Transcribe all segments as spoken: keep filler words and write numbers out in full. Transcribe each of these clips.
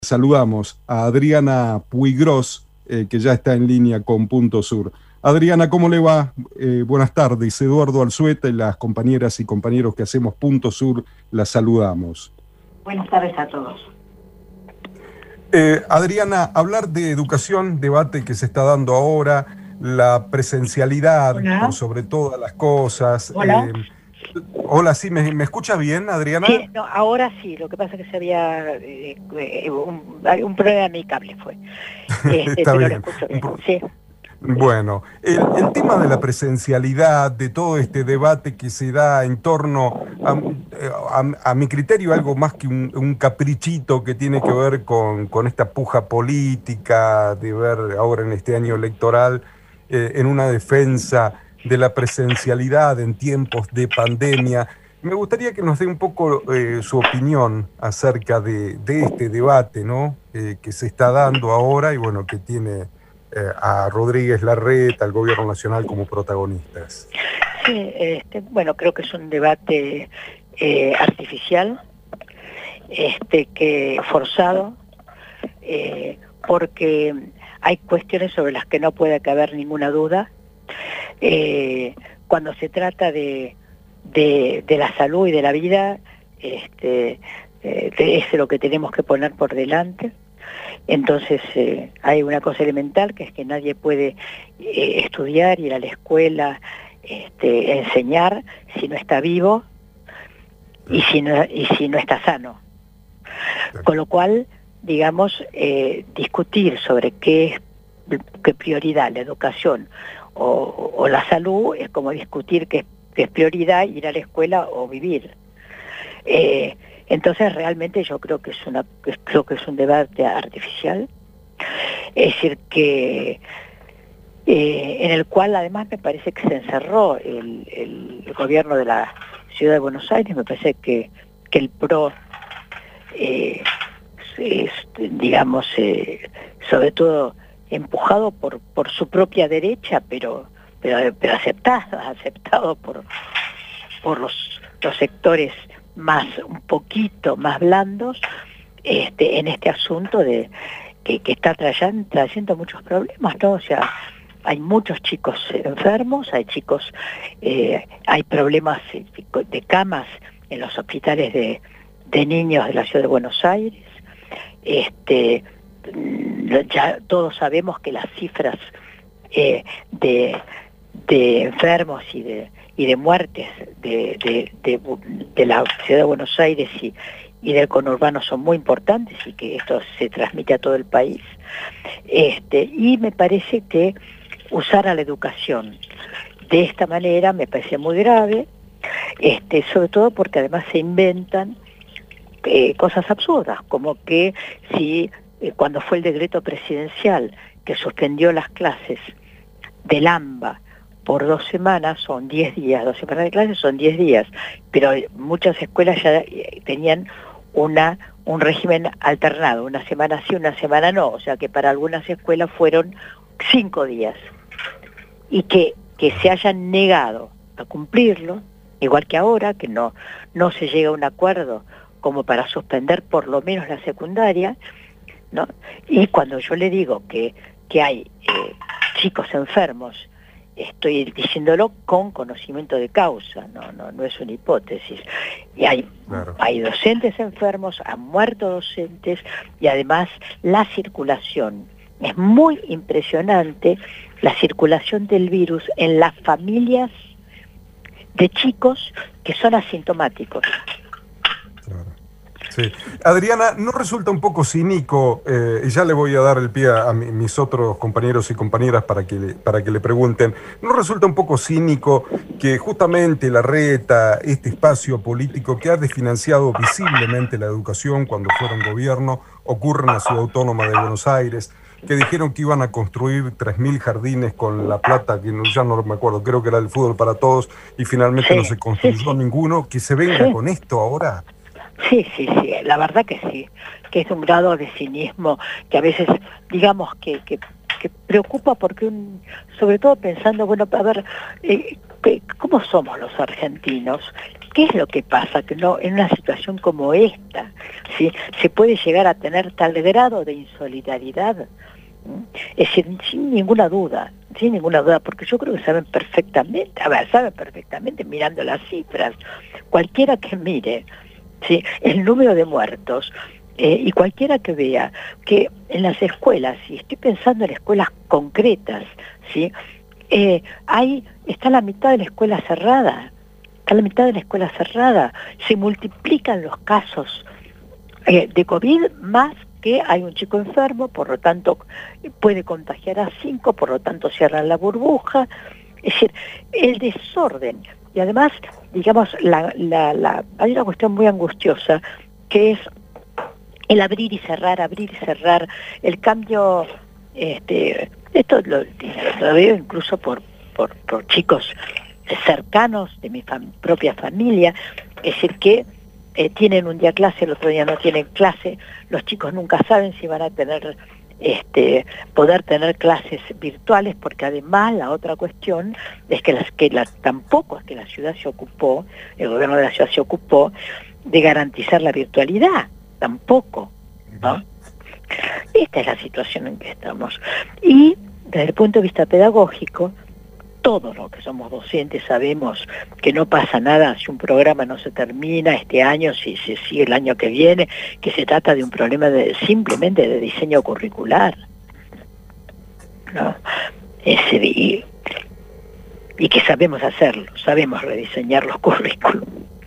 Saludamos a Adriana Puigros, eh, que ya está en línea con Punto Sur. Adriana, ¿cómo le va? Eh, buenas tardes. Eduardo Alzueta y las compañeras y compañeros que hacemos Punto Sur, las saludamos. Buenas tardes a todos. Eh, Adriana, hablar de educación, debate que se está dando ahora, la presencialidad, Hola. por sobre todas las cosas. Hola. Eh, hola, ¿sí? ¿Me, me escucha bien, Adriana? Sí, no, ahora sí, lo que pasa es que se había eh, eh, un, un problema en mi cable fue. Este, Está pero lo bien. escucho bien, sí. Bueno, el, el tema de la presencialidad, de todo este debate que se da en torno a, a- a mi criterio, algo más que un, un caprichito que tiene que ver con, con esta puja política de ver ahora en este año electoral, eh, en una defensa de la presencialidad en tiempos de pandemia. Me gustaría que nos dé un poco eh, su opinión acerca de, de este debate, ¿no? Eh, que se está dando ahora y bueno, que tiene eh, a Rodríguez Larreta, al gobierno nacional como protagonistas. Sí, este, bueno, creo que es un debate eh, artificial, este, que forzado, eh, porque hay cuestiones sobre las que no puede caber ninguna duda. Eh, cuando se trata de, de, de la salud y de la vida, este, eh, es lo que tenemos que poner por delante. Entonces eh, hay una cosa elemental, que es que nadie puede eh, estudiar, ir a la escuela, este, enseñar si no está vivo y si no, y si no está sano. Con lo cual, digamos, eh, discutir sobre qué es qué prioridad, la educación o, o la salud, es como discutir qué es, qué es prioridad, ir a la escuela o vivir. Eh, entonces realmente yo creo que es una creo que es un debate artificial, es decir que eh, en el cual además me parece que se encerró el, el gobierno de la ciudad de Buenos Aires. Me parece que, que el PRO eh, es, digamos eh, sobre todo empujado por por su propia derecha, pero pero, pero aceptado aceptado por por los, los sectores más un poquito más blandos, este, en este asunto de que, que está trayendo, trayendo muchos problemas, ¿no? O sea, hay muchos chicos enfermos, hay chicos, eh, hay problemas de camas en los hospitales de, de niños de la ciudad de Buenos Aires. Este, ya todos sabemos que las cifras eh, de, de enfermos y de y de muertes de, de, de, de la ciudad de Buenos Aires y, y del conurbano son muy importantes, y que esto se transmite a todo el país. Este, y me parece que usar a la educación de esta manera me parece muy grave, este, sobre todo porque además se inventan eh, cosas absurdas, como que si eh, cuando fue el decreto presidencial que suspendió las clases del AMBA por dos semanas, son diez días, dos semanas de clases son diez días, pero muchas escuelas ya tenían una un régimen alternado, una semana sí, una semana no, o sea que para algunas escuelas fueron cinco días, y que, que se hayan negado a cumplirlo, igual que ahora, que no, no se llega a un acuerdo como para suspender por lo menos la secundaria, ¿no? Y cuando yo le digo que, que hay eh, chicos enfermos, estoy diciéndolo con conocimiento de causa, no, no, no es una hipótesis. Y hay, claro. hay docentes enfermos, han muerto docentes, y además la circulación, es muy impresionante la circulación del virus en las familias de chicos que son asintomáticos. Claro. Sí. Adriana, ¿no resulta un poco cínico? Eh, y ya le voy a dar el pie a, a mi, mis otros compañeros y compañeras para que, le, para que le pregunten. ¿No resulta un poco cínico que justamente Larreta, este espacio político que ha desfinanciado visiblemente la educación cuando fueron gobierno, ocurre en la ciudad autónoma de Buenos Aires, que dijeron que iban a construir tres mil jardines con la plata, que no, ya no me acuerdo, creo que era el fútbol para todos, y finalmente sí, no se construyó sí, sí. ninguno, que se venga sí. con esto ahora? Sí, sí, sí, la verdad que sí, que es un grado de cinismo que a veces, digamos, que, que, que preocupa, porque un, sobre todo pensando, bueno, a ver, eh, ¿cómo somos los argentinos? ¿qué es lo que pasa? Que no, en una situación como esta, ¿sí?, se puede llegar a tener tal grado de insolidaridad. Es decir, sin ninguna duda, sin ninguna duda, porque yo creo que saben perfectamente, a ver, saben perfectamente mirando las cifras, cualquiera que mire, ¿sí?, el número de muertos, eh, y cualquiera que vea que en las escuelas, y estoy pensando en escuelas concretas, ¿sí?, eh, hay, está la mitad de la escuela cerrada, está la mitad de la escuela cerrada, se multiplican los casos eh, de COVID más que hay un chico enfermo, por lo tanto puede contagiar a cinco, por lo tanto cierran la burbuja. Es decir, el desorden, y además, digamos, la, la, la, hay una cuestión muy angustiosa, que es el abrir y cerrar, abrir y cerrar, el cambio, este, esto lo, lo veo incluso por, por, por chicos cercanos de mi fam- propia familia, es decir, que Eh, tienen un día clase, el otro día no tienen clase, los chicos nunca saben si van a tener, este, poder tener clases virtuales, porque además la otra cuestión es que, las, que la, tampoco es que la ciudad se ocupó, el gobierno de la ciudad se ocupó de garantizar la virtualidad, tampoco, ¿no? Esta es la situación en que estamos. Y desde el punto de vista pedagógico, todos los que somos docentes sabemos que no pasa nada si un programa no se termina este año, si se sigue el año que viene, que se trata de un problema de, simplemente de diseño curricular, ¿no? Ese, y, y que sabemos hacerlo, sabemos rediseñar los currículos.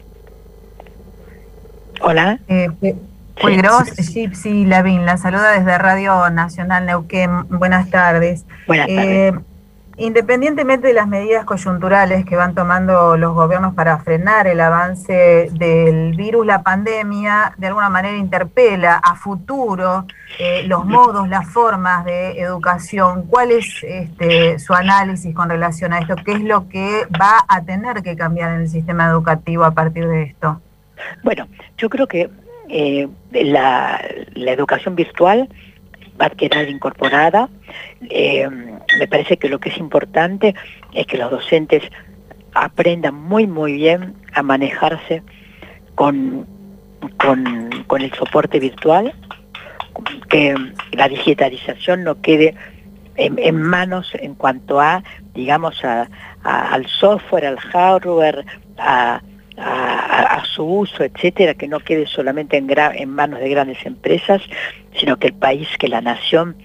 ¿Hola? Eh, Puigros, sí, sí, Lavín, la saluda desde Radio Nacional Neuquén. Buenas tardes. Buenas tardes. Eh, Independientemente de las medidas coyunturales que van tomando los gobiernos para frenar el avance del virus, la pandemia de alguna manera interpela a futuro eh, los modos, las formas de educación. ¿Cuál es este, su análisis con relación a esto? ¿Qué es lo que va a tener que cambiar en el sistema educativo a partir de esto? Bueno, yo creo que eh, la, la educación virtual va a quedar incorporada. Eh, me parece que lo que es importante es que los docentes aprendan muy muy bien a manejarse con, con, con el soporte virtual, que la digitalización no quede en, en manos en cuanto a, digamos, a, a, al software, al hardware, a A, a su uso, etcétera, que no quede solamente en, gra en manos de grandes empresas, sino que el país, que la nación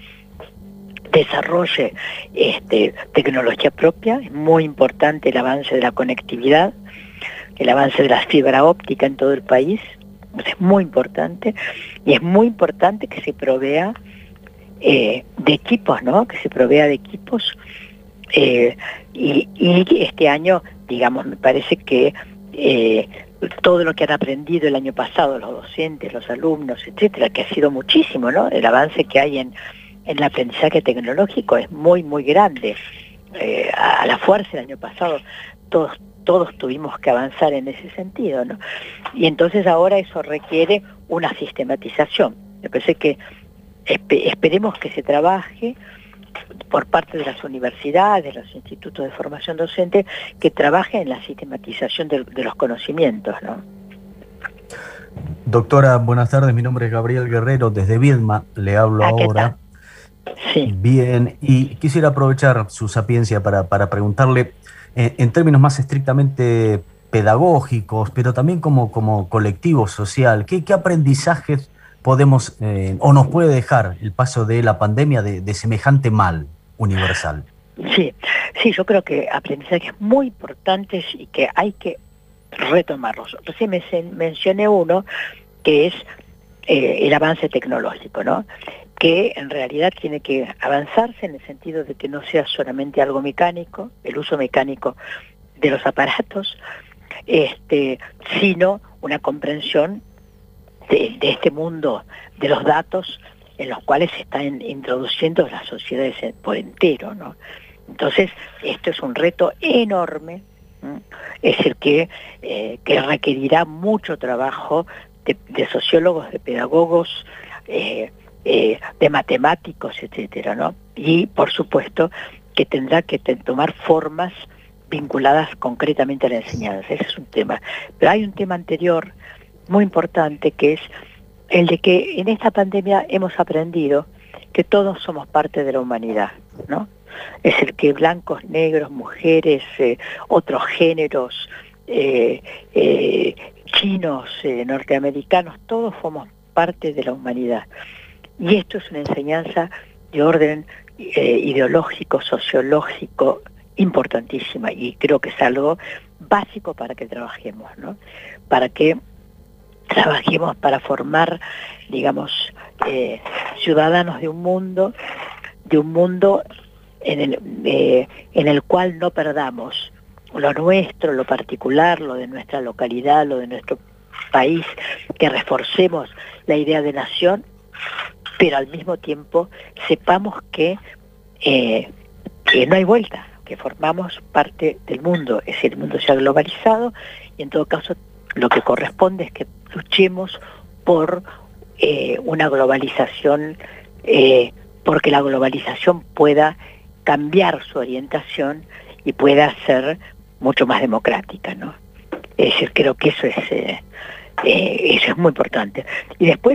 desarrolle este, tecnología propia. Es muy importante el avance de la conectividad, el avance de la fibra óptica en todo el país, es muy importante, y es muy importante que se provea eh, de equipos, ¿no? Que se provea de equipos, eh, y, y este año, digamos, me parece que Eh, todo lo que han aprendido el año pasado los docentes, los alumnos, etcétera, que ha sido muchísimo, ¿no? El avance que hay en, en el aprendizaje tecnológico es muy, muy grande. Eh, a, a la fuerza el año pasado todos, todos tuvimos que avanzar en ese sentido, ¿no? Y entonces ahora eso requiere una sistematización. Me parece que espe esperemos que se trabaje por parte de las universidades, los institutos de formación docente, que trabajen en la sistematización de, de los conocimientos, ¿no? Doctora, buenas tardes, mi nombre es Gabriel Guerrero, desde Viedma, le hablo Ah, ¿qué ahora. tal? Sí. Bien, y quisiera aprovechar su sapiencia para, para preguntarle, eh, en términos más estrictamente pedagógicos, pero también como, como colectivo social, ¿qué, qué aprendizajes podemos eh, o nos puede dejar el paso de la pandemia de, de semejante mal universal? Sí, sí, yo creo que aprendizajes muy importantes y que hay que retomarlos. Recién me mencioné uno, que es eh, el avance tecnológico, ¿no? Que en realidad tiene que avanzarse en el sentido de que no sea solamente algo mecánico, el uso mecánico de los aparatos, este, sino una comprensión De, de este mundo de los datos en los cuales se están introduciendo las sociedades por entero, ¿no? Entonces, esto es un reto enorme, ¿sí? Es decir, que, eh, que requerirá mucho trabajo de, de sociólogos, de pedagogos, eh, eh, de matemáticos, etcétera, ¿no? Y, por supuesto, que tendrá que tomar formas vinculadas concretamente a la enseñanza. Ese es un tema. Pero hay un tema anterior muy importante, que es el de que en esta pandemia hemos aprendido que todos somos parte de la humanidad, ¿no? Es decir, que blancos, negros, mujeres, eh, otros géneros, eh, eh, chinos, eh, norteamericanos, todos somos parte de la humanidad. Y esto es una enseñanza de orden eh, ideológico, sociológico, importantísima, y creo que es algo básico para que trabajemos, ¿no? Para que trabajemos para formar, digamos, eh, ciudadanos de un mundo, de un mundo en el, eh, en el cual no perdamos lo nuestro, lo particular, lo de nuestra localidad, lo de nuestro país, que reforcemos la idea de nación, pero al mismo tiempo sepamos que, eh, que no hay vuelta, que formamos parte del mundo, es decir, el mundo se ha globalizado, y en todo caso lo que corresponde es que luchemos por eh, una globalización, eh, porque la globalización pueda cambiar su orientación y pueda ser mucho más democrática, ¿no? Es decir, creo que eso es, eh, eh, eso es muy importante. Y después,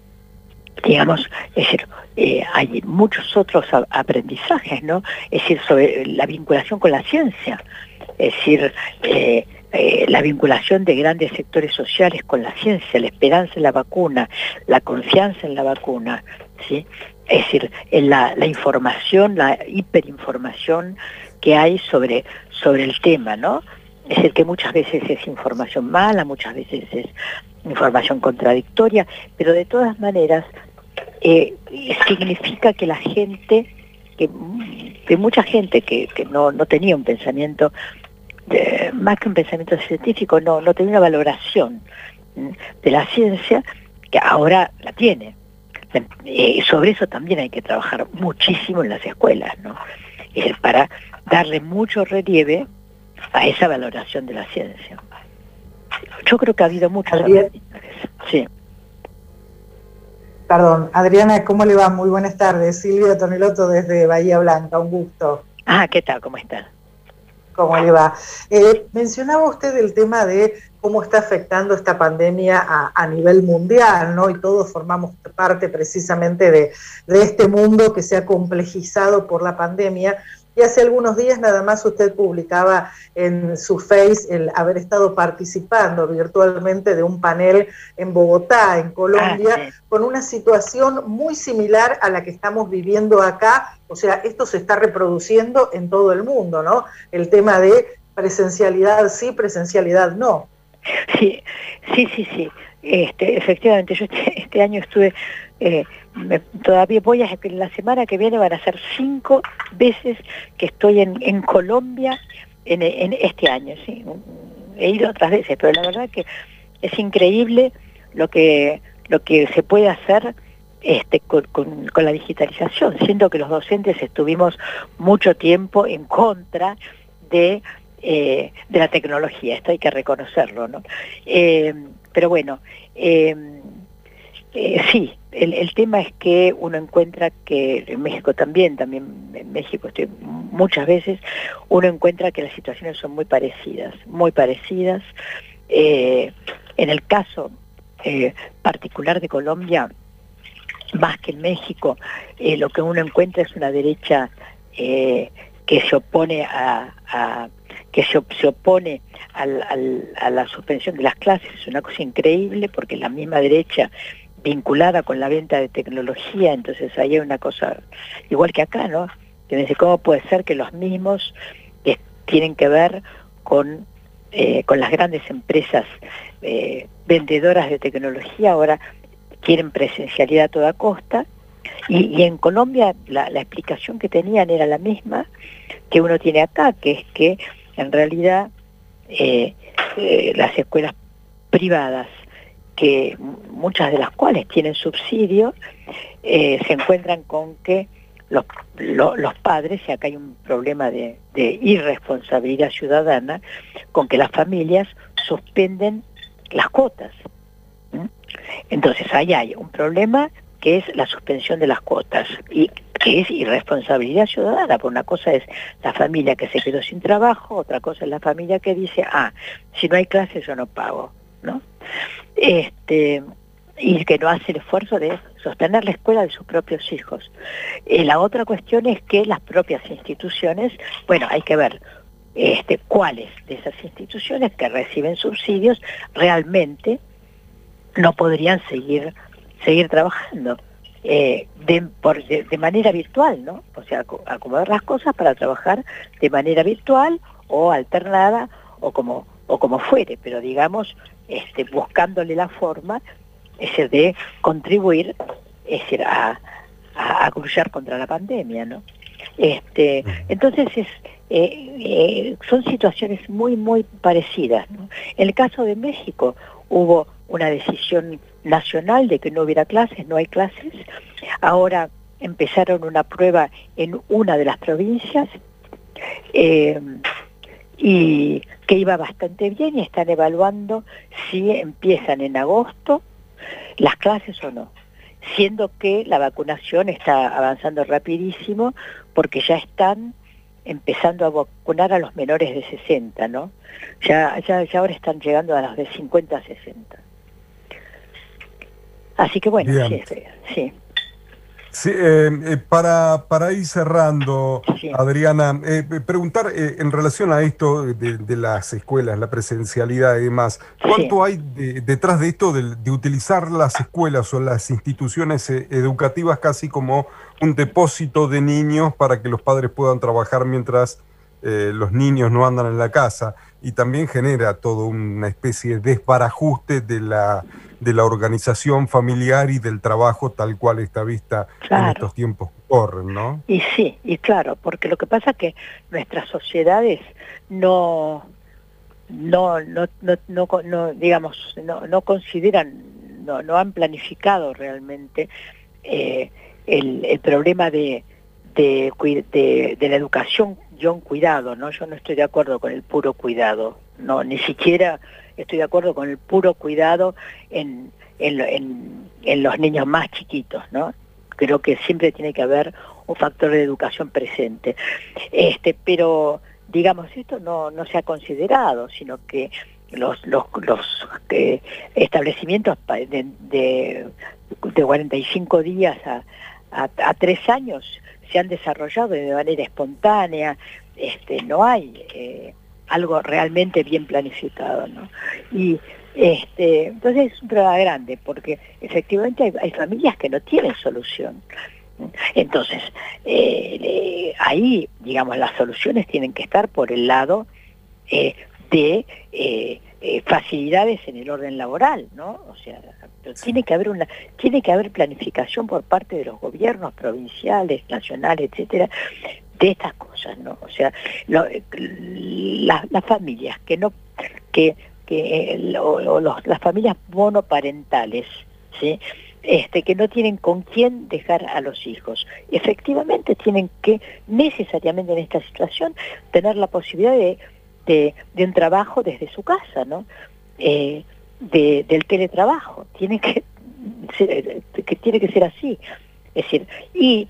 digamos, es decir, eh, hay muchos otros a, aprendizajes, ¿no? Es decir, sobre la vinculación con la ciencia, es decir, eh, eh, la vinculación de grandes sectores sociales con la ciencia, la esperanza en la vacuna, la confianza en la vacuna, ¿sí? Es decir, en la, la información, la hiperinformación que hay sobre, sobre el tema, ¿no? Es decir, que muchas veces es información mala, muchas veces es información contradictoria, pero de todas maneras eh, significa que la gente, que, que mucha gente que, que no, no tenía un pensamiento, eh, más que un pensamiento científico, no, no tenía una valoración de la ciencia, que ahora la tiene. Eh, sobre eso también hay que trabajar muchísimo en las escuelas, ¿no? Es decir, para darle mucho relieve a esa valoración de la ciencia. Yo creo que ha habido muchos aprendizajes. Sí. Perdón, Adriana, ¿cómo le va? Muy buenas tardes. Silvia Tonelotto desde Bahía Blanca, un gusto. Ah, ¿qué tal? ¿Cómo está? ¿Cómo le va? Eh, mencionaba usted el tema de cómo está afectando esta pandemia a, a nivel mundial, ¿no? Y todos formamos parte precisamente de, de este mundo que se ha complejizado por la pandemia. Y hace algunos días nada más usted publicaba en su Face el haber estado participando virtualmente de un panel en Bogotá, en Colombia, ah, sí. con una situación muy similar a la que estamos viviendo acá. O sea, esto se está reproduciendo en todo el mundo, ¿no? El tema de presencialidad sí, presencialidad no. Sí, sí, sí, sí. Este, efectivamente, yo este, este año estuve... Eh, me, todavía voy a, la semana que viene van a ser cinco veces que estoy en, en Colombia en, en este año, ¿sí? He ido otras veces, pero la verdad que es increíble lo que lo que se puede hacer este, con, con, con la digitalización, siendo que los docentes estuvimos mucho tiempo en contra de, eh, de la tecnología, esto hay que reconocerlo, ¿no? Eh, pero bueno, eh, eh, sí, el, el tema es que uno encuentra que en México también, también en México estoy muchas veces, uno encuentra que las situaciones son muy parecidas, muy parecidas. Eh, en el caso eh, particular de Colombia, más que en México, eh, lo que uno encuentra es una derecha eh, que se opone a, a que se, se opone al, al, a la suspensión de las clases. Es una cosa increíble porque la misma derecha vinculada con la venta de tecnología, entonces ahí hay una cosa igual que acá, ¿no? Que me dice, ¿cómo puede ser que los mismos que tienen que ver con, eh, con las grandes empresas eh, vendedoras de tecnología ahora quieren presencialidad a toda costa? Y, y en Colombia la, la explicación que tenían era la misma que uno tiene acá, que es que en realidad eh, eh, las escuelas privadas, que muchas de las cuales tienen subsidio, eh, se encuentran con que los, lo, los padres, y acá hay un problema de, de irresponsabilidad ciudadana, con que las familias suspenden las cuotas. ¿Mm? Entonces ahí hay un problema que es la suspensión de las cuotas, y que es irresponsabilidad ciudadana, porque una cosa es la familia que se quedó sin trabajo, otra cosa es la familia que dice, ah, si no hay clases yo no pago, ¿no? Este, y que no hace el esfuerzo de sostener la escuela de sus propios hijos. Eh, la otra cuestión es que las propias instituciones, bueno, hay que ver este, cuáles de esas instituciones que reciben subsidios realmente no podrían seguir, seguir trabajando. Eh, de, por, de, de manera virtual, ¿no? O sea, acomodar las cosas para trabajar de manera virtual o alternada o como, o como fuere, pero digamos, este, buscándole la forma, es decir, de contribuir, es decir, a, a, a luchar contra la pandemia, ¿no? Este, entonces es, eh, eh, son situaciones muy, muy parecidas, ¿no? En el caso de México hubo una decisión nacional de que no hubiera clases, no hay clases. Ahora empezaron una prueba en una de las provincias eh, y que iba bastante bien y están evaluando si empiezan en agosto las clases o no, siendo que la vacunación está avanzando rapidísimo porque ya están empezando a vacunar a los menores de sesenta, ¿no? Ya, ya, ya ahora están llegando a los de cincuenta a sesenta. Así que bueno, sí, sí. Sí, eh, eh, para, para ir cerrando, sí. Adriana, eh, preguntar eh, en relación a esto de, de las escuelas, la presencialidad y demás, ¿cuánto sí. hay de, detrás de esto de, de utilizar las escuelas o las instituciones eh, educativas casi como un depósito de niños para que los padres puedan trabajar mientras eh, los niños no andan en la casa? Y también genera toda una especie de desbarajuste de la, de la organización familiar y del trabajo tal cual está vista claro. en estos tiempos que corren, ¿no? Y sí, y claro, porque lo que pasa es que nuestras sociedades no, no, no, no, no, no digamos, no, no consideran, no, no han planificado realmente eh, el, el problema de, de, de, de la educación cuidado, ¿no? Yo no estoy de acuerdo con el puro cuidado, no, ni siquiera estoy de acuerdo con el puro cuidado en, en, en, en los niños más chiquitos, ¿no? Creo que siempre tiene que haber un factor de educación presente. Este, pero, digamos, esto no, no se ha considerado, sino que los, los, los eh, establecimientos de, de, de cuarenta y cinco días a, a, a tres años se han desarrollado de manera espontánea, este, no hay eh, algo realmente bien planificado, ¿no? Y este, entonces es un problema grande, porque efectivamente hay, hay familias que no tienen solución. Entonces, eh, eh, ahí, digamos, las soluciones tienen que estar por el lado eh, de eh, eh, facilidades en el orden laboral, ¿no? O sea, tiene que haber una, tiene que haber planificación por parte de los gobiernos provinciales, nacionales, etcétera, de estas cosas, ¿no? O sea, lo, la, las familias que no, que, que lo, lo, los, las familias monoparentales, ¿sí? Este, que no tienen con quién dejar a los hijos. Efectivamente tienen que, necesariamente en esta situación, tener la posibilidad de, de, de un trabajo desde su casa, ¿no? Eh, de, del teletrabajo. Tiene que ser, que tiene que ser así. Es decir, y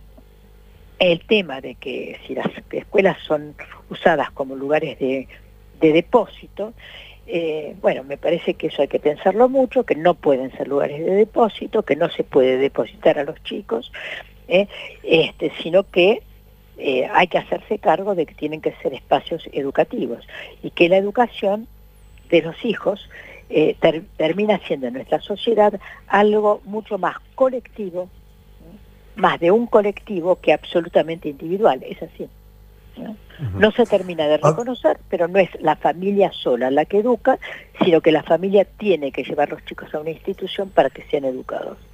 el tema de que si las escuelas son usadas como lugares de, de depósito, Eh, bueno, me parece que eso hay que pensarlo mucho, que no pueden ser lugares de depósito, que no se puede depositar a los chicos, eh, este, sino que eh, hay que hacerse cargo de que tienen que ser espacios educativos y que la educación de los hijos eh, ter, termina siendo en nuestra sociedad algo mucho más colectivo, más de un colectivo que absolutamente individual, es así. ¿No? No se termina de reconocer, pero no es la familia sola la que educa, sino que la familia tiene que llevar a los chicos a una institución para que sean educados.